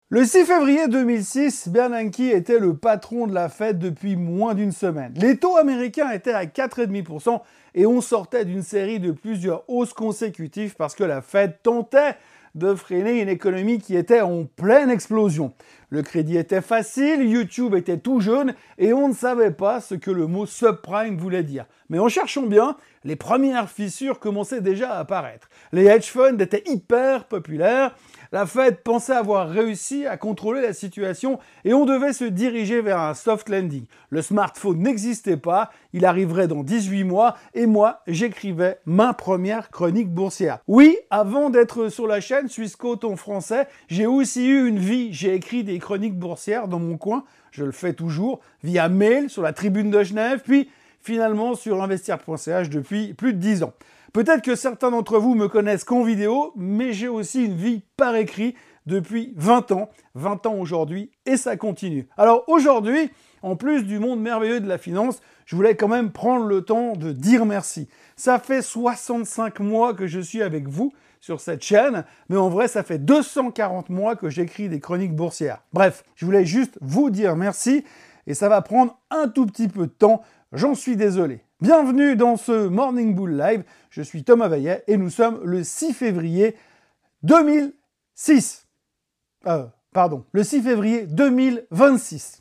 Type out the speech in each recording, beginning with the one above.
Le 6 février 2006, Bernanke était le patron de la Fed depuis moins d'une semaine. Les taux américains étaient à 4,5% et on sortait d'une série de plusieurs hausses consécutives parce que la Fed tentait de freiner une économie qui était en pleine explosion. Le crédit était facile, YouTube était tout jeune et on ne savait pas ce que le mot subprime voulait dire. Mais en cherchant bien, les premières fissures commençaient déjà à apparaître. Les hedge funds étaient hyper populaires, la Fed pensait avoir réussi à contrôler la situation et on devait se diriger vers un soft landing. Le smartphone n'existait pas, il arriverait dans 18 mois et moi, j'écrivais ma première chronique boursière. Oui, avant d'être sur la chaîne Swissquote en français, j'ai aussi eu une vie. J'ai écrit des chroniques boursières dans mon coin, je le fais toujours, via mail sur la Tribune de Genève, puis finalement sur investir.ch depuis plus de 10 ans. Peut-être que certains d'entre vous me connaissent qu'en vidéo, mais j'ai aussi une vie par écrit depuis 20 ans aujourd'hui, et ça continue. Alors aujourd'hui, en plus du monde merveilleux de la finance, je voulais quand même prendre le temps de dire merci. Ça fait 65 mois que je suis avec vous sur cette chaîne, mais en vrai, ça fait 240 mois que j'écris des chroniques boursières. Bref, je voulais juste vous dire merci, et ça va prendre un tout petit peu de temps, j'en suis désolé. Bienvenue dans ce Morning Bull Live, je suis Thomas Vaillet et nous sommes le 6 février 2006. Le 6 février 2026.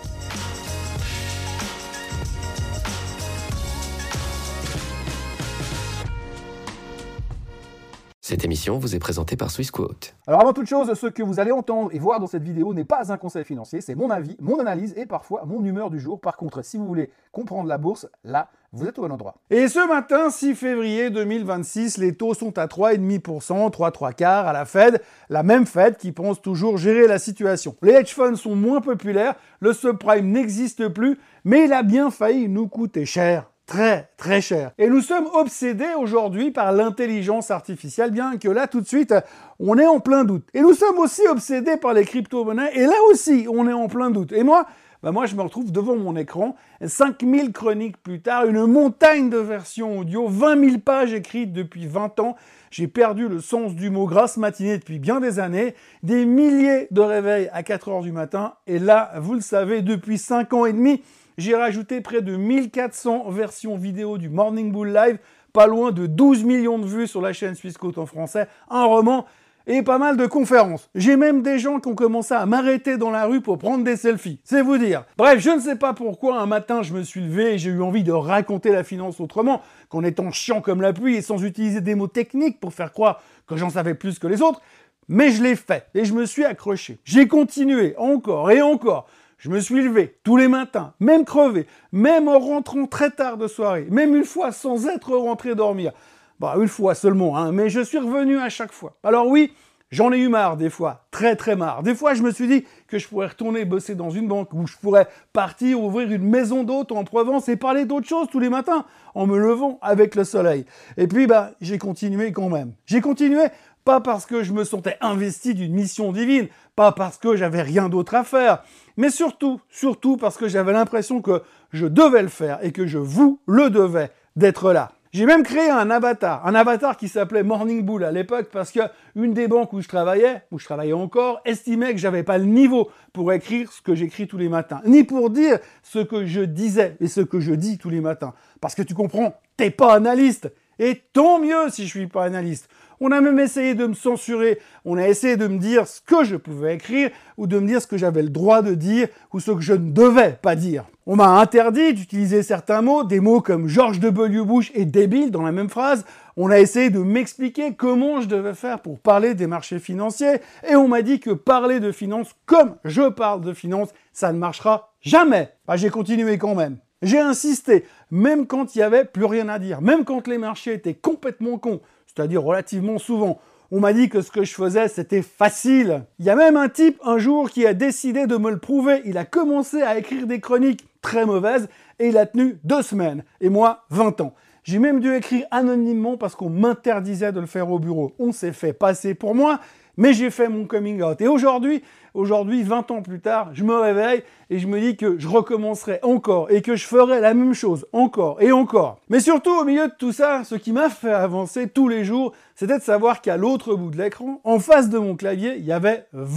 Cette émission vous est présentée par Swissquote. Alors avant toute chose, ce que vous allez entendre et voir dans cette vidéo n'est pas un conseil financier, c'est mon avis, mon analyse et parfois mon humeur du jour. Par contre, si vous voulez comprendre la bourse, là, vous êtes au bon endroit. Et ce matin, 6 février 2026, les taux sont à 3,5%, 3,75 à la Fed, la même Fed qui pense toujours gérer la situation. Les hedge funds sont moins populaires, le subprime n'existe plus, mais il a bien failli nous coûter cher. Très, très cher. Et nous sommes obsédés aujourd'hui par l'intelligence artificielle, bien que là, tout de suite, on est en plein doute. Et nous sommes aussi obsédés par les crypto-monnaies, et là aussi, on est en plein doute. Et moi, je me retrouve devant mon écran, 5000 chroniques plus tard, une montagne de versions audio, 20 000 pages écrites depuis 20 ans. J'ai perdu le sens du mot grasse matinée depuis bien des années, des milliers de réveils à 4 heures du matin, et là, vous le savez, depuis 5 ans et demi, j'ai rajouté près de 1400 versions vidéo du Morning Bull Live, pas loin de 12 millions de vues sur la chaîne Swissquote en français, un roman et pas mal de conférences. J'ai même des gens qui ont commencé à m'arrêter dans la rue pour prendre des selfies, c'est vous dire. Bref, je ne sais pas pourquoi, un matin je me suis levé et j'ai eu envie de raconter la finance autrement, qu'en étant chiant comme la pluie et sans utiliser des mots techniques pour faire croire que j'en savais plus que les autres, mais je l'ai fait et je me suis accroché. J'ai continué encore et encore. Je me suis levé tous les matins, même crevé, même en rentrant très tard de soirée, même une fois sans être rentré dormir. Une fois seulement, mais je suis revenu à chaque fois. Alors oui, j'en ai eu marre des fois, très très marre. Des fois, je me suis dit que je pourrais retourner bosser dans une banque ou je pourrais partir ouvrir une maison d'hôte en Provence et parler d'autre chose tous les matins en me levant avec le soleil. Et puis, j'ai continué quand même. J'ai continué pas parce que je me sentais investi d'une mission divine, pas parce que j'avais rien d'autre à faire, mais surtout parce que j'avais l'impression que je devais le faire et que je vous le devais d'être là. J'ai même créé un avatar qui s'appelait Morning Bull à l'époque parce que une des banques où je travaillais encore, estimait que j'avais pas le niveau pour écrire ce que j'écris tous les matins, ni pour dire ce que je disais et ce que je dis tous les matins. Parce que tu comprends, t'es pas analyste. Et tant mieux si je suis pas analyste. On a même essayé de me censurer, on a essayé de me dire ce que je pouvais écrire, ou de me dire ce que j'avais le droit de dire, ou ce que je ne devais pas dire. On m'a interdit d'utiliser certains mots, des mots comme George W. Bush et débile dans la même phrase. On a essayé de m'expliquer comment je devais faire pour parler des marchés financiers, et on m'a dit que parler de finance comme je parle de finance, ça ne marchera jamais. J'ai continué quand même. J'ai insisté, même quand il n'y avait plus rien à dire, même quand les marchés étaient complètement cons, c'est-à-dire relativement souvent. On m'a dit que ce que je faisais, c'était facile. Il y a même un type, un jour, qui a décidé de me le prouver. Il a commencé à écrire des chroniques très mauvaises et il a tenu 2 semaines. Et moi, 20 ans. J'ai même dû écrire anonymement parce qu'on m'interdisait de le faire au bureau. On s'est fait passer pour moi, mais j'ai fait mon coming out. Et aujourd'hui, 20 ans plus tard, je me réveille et je me dis que je recommencerai encore et que je ferai la même chose encore et encore. Mais surtout, au milieu de tout ça, ce qui m'a fait avancer tous les jours, c'était de savoir qu'à l'autre bout de l'écran, en face de mon clavier, il y avait vous.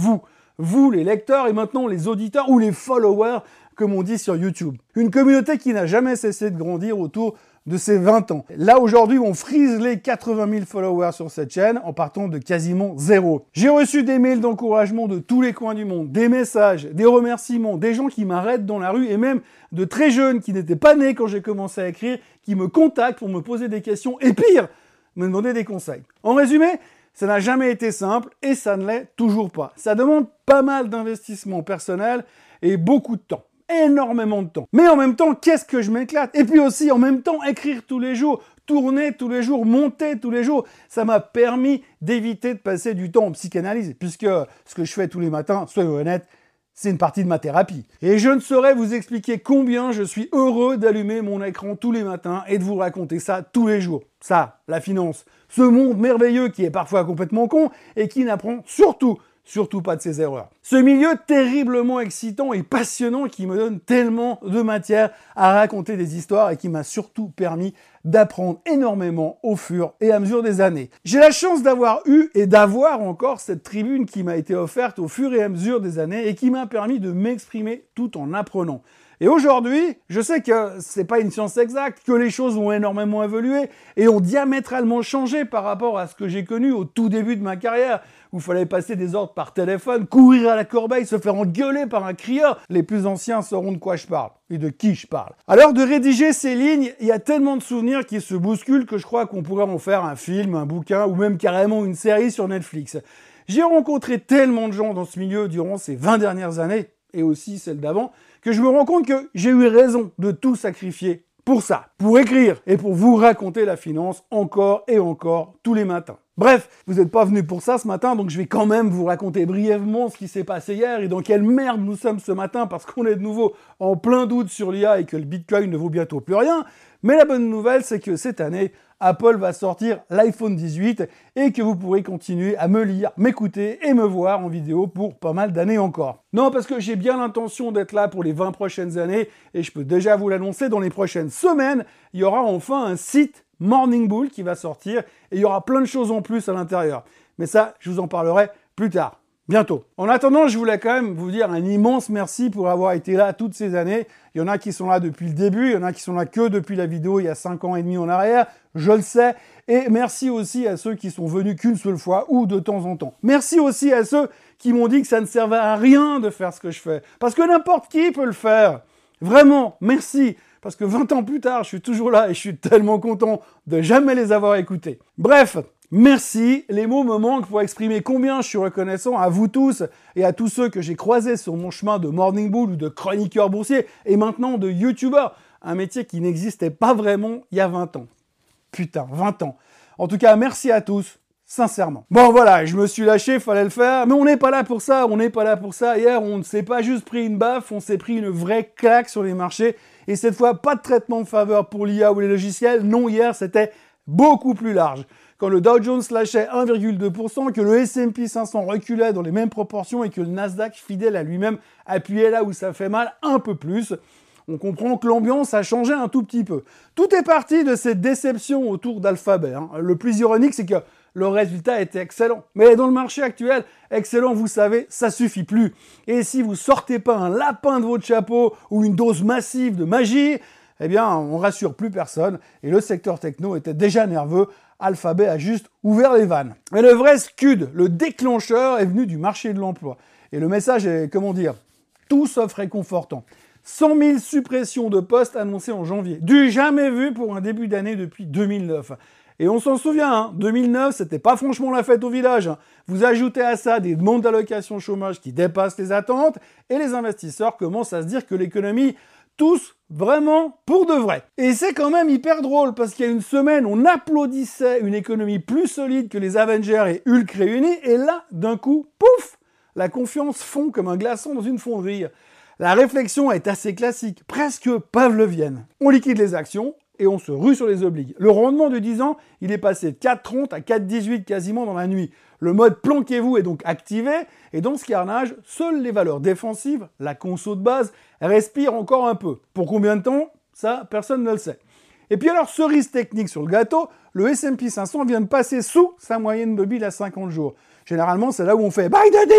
vous les lecteurs et maintenant les auditeurs ou les followers, comme on dit sur YouTube. Une communauté qui n'a jamais cessé de grandir autour de ses 20 ans. Là, aujourd'hui, on frise les 80 000 followers sur cette chaîne en partant de quasiment zéro. J'ai reçu des mails d'encouragement de tous les coins du monde, des messages, des remerciements, des gens qui m'arrêtent dans la rue et même de très jeunes qui n'étaient pas nés quand j'ai commencé à écrire, qui me contactent pour me poser des questions et pire, me demander des conseils. En résumé, ça n'a jamais été simple et ça ne l'est toujours pas. Ça demande pas mal d'investissement personnel et beaucoup de temps. Énormément de temps. Mais en même temps, qu'est-ce que je m'éclate? Et puis aussi, en même temps, écrire tous les jours, tourner tous les jours, monter tous les jours, ça m'a permis d'éviter de passer du temps en psychanalyse, puisque ce que je fais tous les matins, soyons honnêtes, c'est une partie de ma thérapie. Et je ne saurais vous expliquer combien je suis heureux d'allumer mon écran tous les matins et de vous raconter ça tous les jours. Ça, la finance, ce monde merveilleux qui est parfois complètement con et qui n'apprend surtout pas de ses erreurs. Ce milieu terriblement excitant et passionnant qui me donne tellement de matière à raconter des histoires et qui m'a surtout permis d'apprendre énormément au fur et à mesure des années. J'ai la chance d'avoir eu et d'avoir encore cette tribune qui m'a été offerte au fur et à mesure des années et qui m'a permis de m'exprimer tout en apprenant. Et aujourd'hui, je sais que c'est pas une science exacte, que les choses ont énormément évolué et ont diamétralement changé par rapport à ce que j'ai connu au tout début de ma carrière, où il fallait passer des ordres par téléphone, courir à la corbeille, se faire engueuler par un crieur. Les plus anciens sauront de quoi je parle et de qui je parle. À l'heure de rédiger ces lignes, il y a tellement de souvenirs qui se bousculent que je crois qu'on pourrait en faire un film, un bouquin ou même carrément une série sur Netflix. J'ai rencontré tellement de gens dans ce milieu durant ces 20 dernières années, et aussi celles d'avant, que je me rends compte que j'ai eu raison de tout sacrifier pour ça, pour écrire et pour vous raconter la finance encore et encore tous les matins. Bref, vous n'êtes pas venus pour ça ce matin, donc je vais quand même vous raconter brièvement ce qui s'est passé hier et dans quelle merde nous sommes ce matin parce qu'on est de nouveau en plein doute sur l'IA et que le Bitcoin ne vaut bientôt plus rien. Mais la bonne nouvelle, c'est que cette année, Apple va sortir l'iPhone 18 et que vous pourrez continuer à me lire, m'écouter et me voir en vidéo pour pas mal d'années encore. Non, parce que j'ai bien l'intention d'être là pour les 20 prochaines années et je peux déjà vous l'annoncer, dans les prochaines semaines, il y aura enfin un site Morning Bull qui va sortir et il y aura plein de choses en plus à l'intérieur. Mais ça, je vous en parlerai plus tard. Bientôt. En attendant, je voulais quand même vous dire un immense merci pour avoir été là toutes ces années. Il y en a qui sont là depuis le début, il y en a qui sont là que depuis la vidéo il y a 5 ans et demi en arrière, je le sais. Et merci aussi à ceux qui sont venus qu'une seule fois ou de temps en temps. Merci aussi à ceux qui m'ont dit que ça ne servait à rien de faire ce que je fais. Parce que n'importe qui peut le faire. Vraiment, merci. Parce que 20 ans plus tard, je suis toujours là et je suis tellement content de jamais les avoir écoutés. Bref, merci. Les mots me manquent pour exprimer combien je suis reconnaissant à vous tous et à tous ceux que j'ai croisés sur mon chemin de Morning Bull ou de chroniqueur boursier et maintenant de YouTuber, un métier qui n'existait pas vraiment il y a 20 ans. Putain, 20 ans. En tout cas, merci à tous. Sincèrement. Bon voilà, je me suis lâché, fallait le faire, mais on n'est pas là pour ça, Hier, on ne s'est pas juste pris une baffe, on s'est pris une vraie claque sur les marchés, et cette fois, pas de traitement de faveur pour l'IA ou les logiciels, non, hier, c'était beaucoup plus large. Quand le Dow Jones lâchait 1,2%, que le S&P 500 reculait dans les mêmes proportions et que le Nasdaq, fidèle à lui-même, appuyait là où ça fait mal un peu plus, on comprend que l'ambiance a changé un tout petit peu. Tout est parti de cette déception autour d'Alphabet. Le plus ironique, c'est que le résultat était excellent. Mais dans le marché actuel, excellent, vous savez, ça suffit plus. Et si vous sortez pas un lapin de votre chapeau ou une dose massive de magie, eh bien, on rassure plus personne. Et le secteur techno était déjà nerveux. Alphabet a juste ouvert les vannes. Mais le vrai scud, le déclencheur, est venu du marché de l'emploi. Et le message est, comment dire, tout sauf réconfortant. 100 000 suppressions de postes annoncées en janvier. Du jamais vu pour un début d'année depuis 2009. Et on s'en souvient, 2009, c'était pas franchement la fête au village. Vous ajoutez à ça des demandes d'allocation chômage qui dépassent les attentes, et les investisseurs commencent à se dire que l'économie tousse vraiment pour de vrai. Et c'est quand même hyper drôle, parce qu'il y a une semaine, on applaudissait une économie plus solide que les Avengers et Hulk réunis, et là, d'un coup, pouf, la confiance fond comme un glaçon dans une fonderie. La réflexion est assez classique, presque pavlovienne. On liquide les actions, et on se rue sur les obligues. Le rendement de 10 ans, il est passé de 4,30 à 4,18 quasiment dans la nuit. Le mode planquez-vous est donc activé, et dans ce carnage, seules les valeurs défensives, la conso de base, respirent encore un peu. Pour combien de temps? Ça, personne ne le sait. Et puis alors, cerise technique sur le gâteau, le S&P 500 vient de passer sous sa moyenne mobile à 50 jours. Généralement, c'est là où on fait « buy the dip ».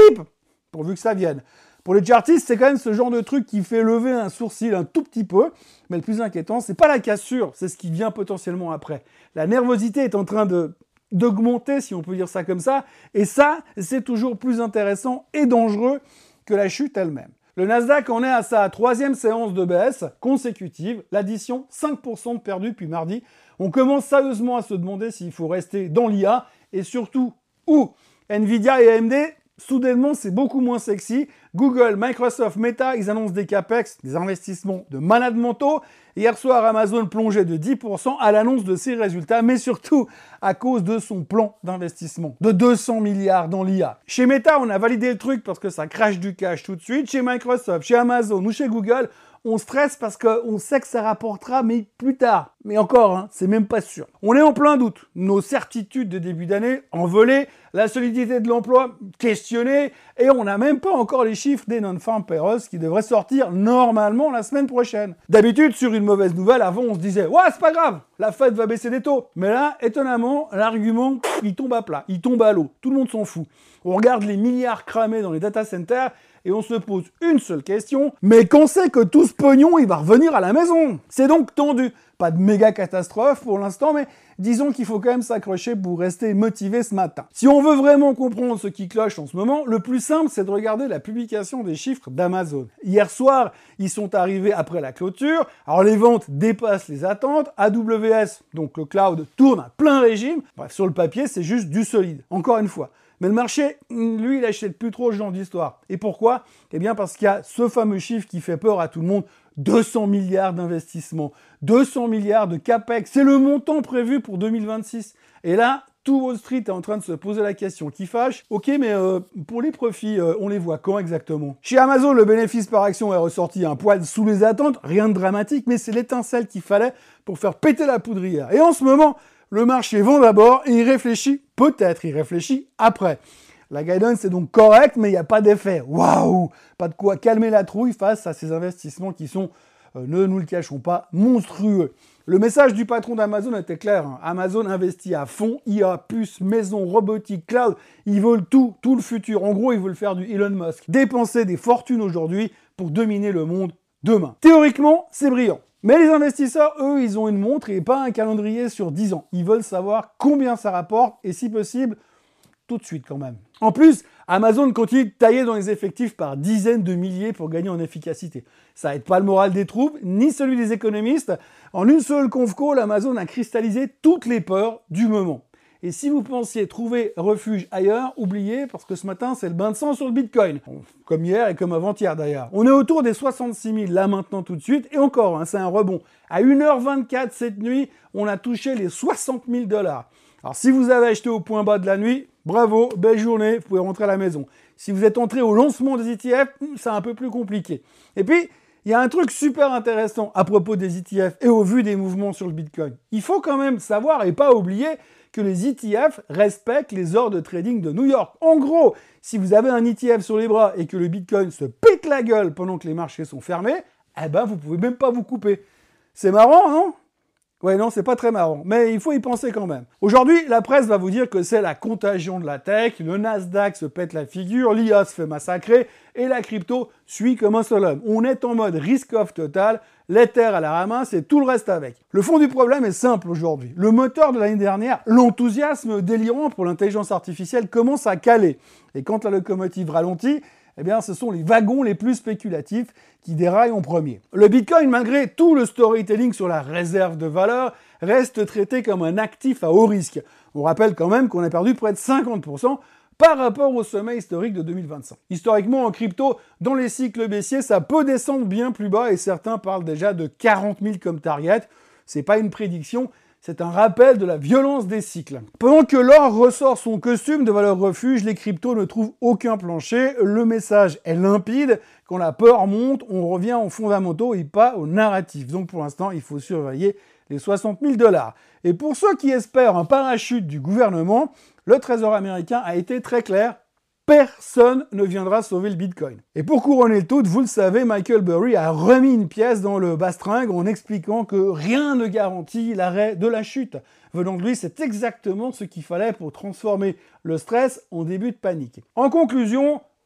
pourvu que ça vienne. Pour les chartistes, c'est quand même ce genre de truc qui fait lever un sourcil un tout petit peu, mais le plus inquiétant, c'est pas la cassure, c'est ce qui vient potentiellement après. La nervosité est en train d'augmenter, si on peut dire ça comme ça, et ça, c'est toujours plus intéressant et dangereux que la chute elle-même. Le Nasdaq en est à sa 3e séance de baisse consécutive, l'addition 5% de perdu depuis mardi. On commence sérieusement à se demander s'il faut rester dans l'IA, et surtout où Nvidia et AMD, soudainement, c'est beaucoup moins sexy. Google, Microsoft, Meta, ils annoncent des capex, des investissements de malades mentaux. Hier soir, Amazon plongeait de 10% à l'annonce de ses résultats, mais surtout à cause de son plan d'investissement de 200 milliards dans l'IA. Chez Meta, on a validé le truc parce que ça crache du cash tout de suite. Chez Microsoft, chez Amazon ou chez Google, on stresse parce qu'on sait que ça rapportera, mais plus tard. Mais encore, hein, c'est même pas sûr. On est en plein doute. Nos certitudes de début d'année envolées, la solidité de l'emploi questionnée, et on n'a même pas encore les chiffres des non-farm payrolls qui devraient sortir normalement la semaine prochaine. D'habitude, sur une mauvaise nouvelle, avant on se disait « Ouais, c'est pas grave, la Fed va baisser des taux ». Mais là, étonnamment, l'argument, il tombe à plat, il tombe à l'eau, tout le monde s'en fout. On regarde les milliards cramés dans les data centers, et on se pose une seule question, mais quand c'est que tout ce pognon, il va revenir à la maison? C'est donc tendu. Pas de méga catastrophe pour l'instant, mais disons qu'il faut quand même s'accrocher pour rester motivé ce matin. Si on veut vraiment comprendre ce qui cloche en ce moment, le plus simple, c'est de regarder la publication des chiffres d'Amazon. Hier soir, ils sont arrivés après la clôture. Alors les ventes dépassent les attentes. AWS, donc le cloud, tourne à plein régime. Bref, sur le papier, c'est juste du solide. Encore une fois. Mais le marché, lui, il achète plus trop ce genre d'histoire. Et pourquoi? Eh bien parce qu'il y a ce fameux chiffre qui fait peur à tout le monde, 200 milliards d'investissements, 200 milliards de capex, c'est le montant prévu pour 2026. Et là, tout Wall Street est en train de se poser la question qui fâche. Ok, mais pour les profits, on les voit quand exactement? Chez Amazon, le bénéfice par action est ressorti un poil sous les attentes, rien de dramatique, mais c'est l'étincelle qu'il fallait pour faire péter la poudrière. Et en ce moment, le marché vend d'abord et il réfléchit, peut-être il réfléchit après. La guidance est donc correcte, mais il n'y a pas d'effet. Waouh! Pas de quoi calmer la trouille face à ces investissements qui sont, ne nous le cachons pas, monstrueux. Le message du patron d'Amazon était clair. Hein. Amazon investit à fond, IA, puces, maison, robotique, cloud. Ils veulent tout le futur. En gros, ils veulent faire du Elon Musk. Dépenser des fortunes aujourd'hui pour dominer le monde demain. Théoriquement, c'est brillant. Mais les investisseurs, eux, ils ont une montre et pas un calendrier sur 10 ans. Ils veulent savoir combien ça rapporte et si possible, tout de suite quand même. En plus, Amazon continue de tailler dans les effectifs par dizaines de milliers pour gagner en efficacité. Ça aide pas le moral des troupes, ni celui des économistes. En une seule conf call, Amazon a cristallisé toutes les peurs du moment. Et si vous pensiez trouver refuge ailleurs, oubliez, parce que ce matin, c'est le bain de sang sur le Bitcoin. Bon, comme hier et comme avant-hier d'ailleurs. On est autour des 66 000 là maintenant tout de suite, et encore, hein, c'est un rebond. À 1h24 cette nuit, on a touché les 60 000 $. Alors si vous avez acheté au point bas de la nuit, bravo, belle journée, vous pouvez rentrer à la maison. Si vous êtes entré au lancement des ETF, c'est un peu plus compliqué. Et puis, il y a un truc super intéressant à propos des ETF et au vu des mouvements sur le Bitcoin. Il faut quand même savoir et pas oublier que les ETF respectent les ordres de trading de New York. En gros, si vous avez un ETF sur les bras et que le Bitcoin se pète la gueule pendant que les marchés sont fermés, eh ben vous pouvez même pas vous couper. C'est marrant, non ? Ouais, non, c'est pas très marrant, mais il faut y penser quand même. Aujourd'hui, la presse va vous dire que c'est la contagion de la tech, le Nasdaq se pète la figure, l'IA se fait massacrer, et la crypto suit comme un seul homme. On est en mode risk-off total, l'Ether à la ramasse et tout le reste avec. Le fond du problème est simple aujourd'hui. Le moteur de l'année dernière, l'enthousiasme délirant pour l'intelligence artificielle commence à caler. Et quand la locomotive ralentit, eh bien, ce sont les wagons les plus spéculatifs qui déraillent en premier. Le Bitcoin, malgré tout le storytelling sur la réserve de valeur, reste traité comme un actif à haut risque. On rappelle quand même qu'on a perdu près de 50% par rapport au sommet historique de 2025. Historiquement, en crypto, dans les cycles baissiers, ça peut descendre bien plus bas et certains parlent déjà de 40 000 comme target. C'est pas une prédiction, c'est un rappel de la violence des cycles. Pendant que l'or ressort son costume de valeur refuge, les cryptos ne trouvent aucun plancher. Le message est limpide. Quand la peur monte, on revient aux fondamentaux et pas aux narratifs. Donc pour l'instant, il faut surveiller les 60 000 $. Et pour ceux qui espèrent un parachute du gouvernement, le Trésor américain a été très clair. Personne ne viendra sauver le Bitcoin. Et pour couronner le tout, vous le savez, Michael Burry a remis une pièce dans le bastringue en expliquant que rien ne garantit l'arrêt de la chute. Venant de lui, c'est exactement ce qu'il fallait pour transformer le stress en début de panique. En conclusion,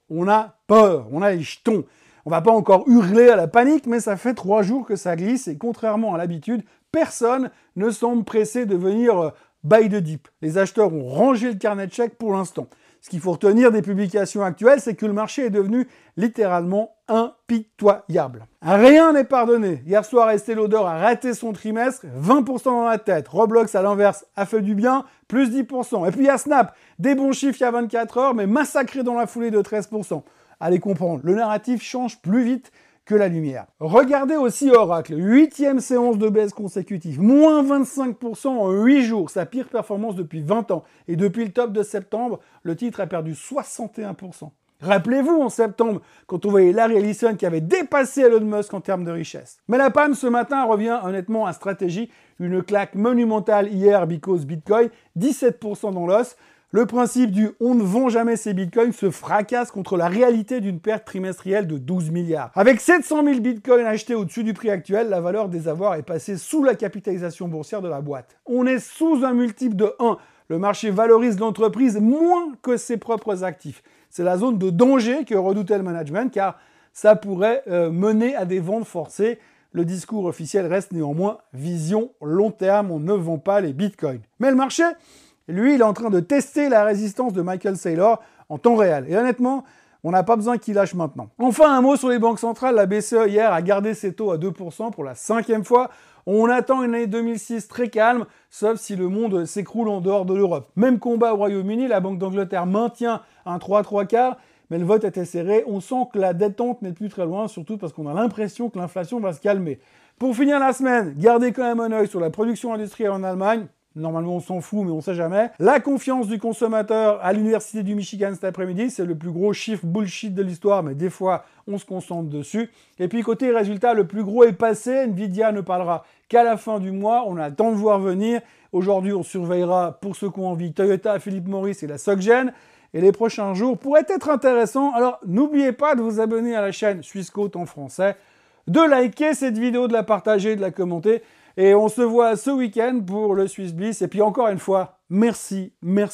on a peur, on a les jetons. On va pas encore hurler à la panique, mais ça fait 3 jours que ça glisse et contrairement à l'habitude, personne ne semble pressé de venir buy the dip. Les acheteurs ont rangé le carnet de chèques pour l'instant. Ce qu'il faut retenir des publications actuelles, c'est que le marché est devenu littéralement impitoyable. Rien n'est pardonné. Hier soir, Estée Lauder a raté son trimestre, 20% dans la tête. Roblox, à l'inverse, a fait du bien, plus 10%. Et puis il y a Snap, des bons chiffres il y a 24 heures, mais massacré dans la foulée de 13%. Allez comprendre, le narratif change plus vite que la lumière. Regardez aussi Oracle, 8e séance de baisse consécutive, moins 25% en 8 jours, sa pire performance depuis 20 ans. Et depuis le top de septembre, le titre a perdu 61%. Rappelez-vous en septembre, quand on voyait Larry Ellison qui avait dépassé Elon Musk en termes de richesse. Mais la panne ce matin revient honnêtement à stratégie, une claque monumentale hier because Bitcoin, 17% dans l'os. Le principe du « on ne vend jamais ses bitcoins » se fracasse contre la réalité d'une perte trimestrielle de 12 milliards. Avec 700 000 bitcoins achetés au-dessus du prix actuel, la valeur des avoirs est passée sous la capitalisation boursière de la boîte. On est sous un multiple de 1. Le marché valorise l'entreprise moins que ses propres actifs. C'est la zone de danger que redoutait le management car ça pourrait mener à des ventes forcées. Le discours officiel reste néanmoins vision long terme, on ne vend pas les bitcoins. Mais le marché, lui, il est en train de tester la résistance de Michael Saylor en temps réel. Et honnêtement, on n'a pas besoin qu'il lâche maintenant. Enfin, un mot sur les banques centrales. La BCE, hier, a gardé ses taux à 2% pour la 5e fois. On attend une année 2006 très calme, sauf si le monde s'écroule en dehors de l'Europe. Même combat au Royaume-Uni, la Banque d'Angleterre maintient un 3/3, mais le vote était serré. On sent que la détente n'est plus très loin, surtout parce qu'on a l'impression que l'inflation va se calmer. Pour finir la semaine, gardez quand même un œil sur la production industrielle en Allemagne. Normalement, on s'en fout, mais on sait jamais. La confiance du consommateur à l'Université du Michigan cet après-midi, c'est le plus gros chiffre bullshit de l'histoire, mais des fois, on se concentre dessus. Et puis, côté résultat, le plus gros est passé. Nvidia ne parlera qu'à la fin du mois. On a le temps de voir venir. Aujourd'hui, on surveillera, pour ceux qui ont envie, Toyota, Philip Morris et la SocGen. Et les prochains jours pourraient être intéressants. Alors, n'oubliez pas de vous abonner à la chaîne Swissquote en français, de liker cette vidéo, de la partager, de la commenter. Et on se voit ce week-end pour le Swiss Bliss. Et puis encore une fois, merci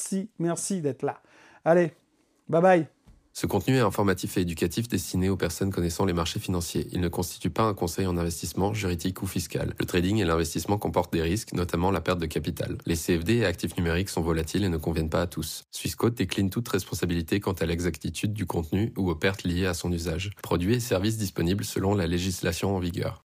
d'être là. Allez, bye bye. Ce contenu est informatif et éducatif destiné aux personnes connaissant les marchés financiers. Il ne constitue pas un conseil en investissement, juridique ou fiscal. Le trading et l'investissement comportent des risques, notamment la perte de capital. Les CFD et actifs numériques sont volatiles et ne conviennent pas à tous. Swissquote décline toute responsabilité quant à l'exactitude du contenu ou aux pertes liées à son usage. Produits et services disponibles selon la législation en vigueur.